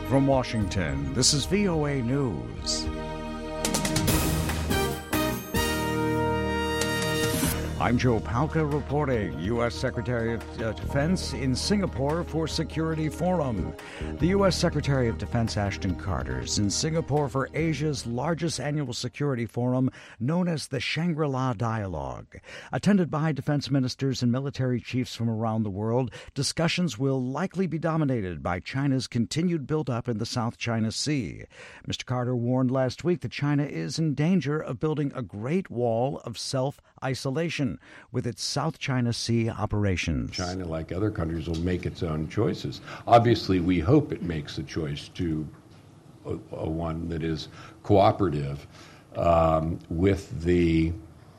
From Washington, this is VOA News. I'm Joe Palca reporting. U.S. Secretary of Defense in Singapore for Security Forum. The U.S. Secretary of Defense Ashton Carter is in Singapore for Asia's largest annual security forum known as the Shangri-La Dialogue. Attended by defense ministers and military chiefs from around the world, discussions will likely be dominated by China's continued buildup in the South China Sea. Mr. Carter warned last week that China is in danger of building a great wall of self-isolation with its South China Sea operations. China, like other countries, will make its own choices. Obviously, we hope it makes a choice to one that is cooperative with the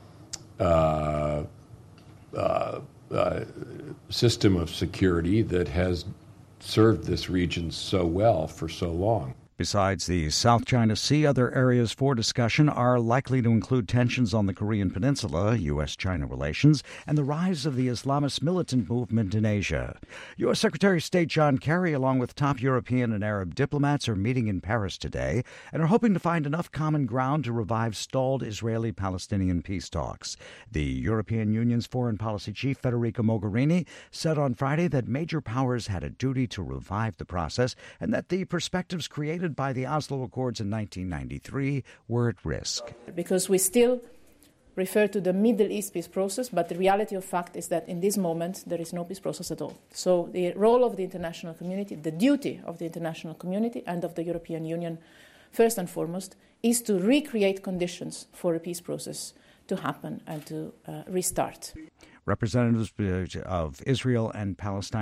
system of security that has served this region so well for so long. Besides the South China Sea, other areas for discussion are likely to include tensions on the Korean Peninsula, U.S.-China relations, and the rise of the Islamist militant movement in Asia. U.S. Secretary of State John Kerry, along with top European and Arab diplomats, are meeting in Paris today and are hoping to find enough common ground to revive stalled Israeli-Palestinian peace talks. The European Union's foreign policy chief, Federica Mogherini, said on Friday that major powers had a duty to revive the process and that the perspectives created by the Oslo Accords in 1993 were at risk. Because we still refer to the Middle East peace process, but the reality of fact is that in this moment there is no peace process at all. So the role of the international community, the duty of the international community and of the European Union, first and foremost, is to recreate conditions for a peace process to happen and to restart. Representatives of Israel and Palestine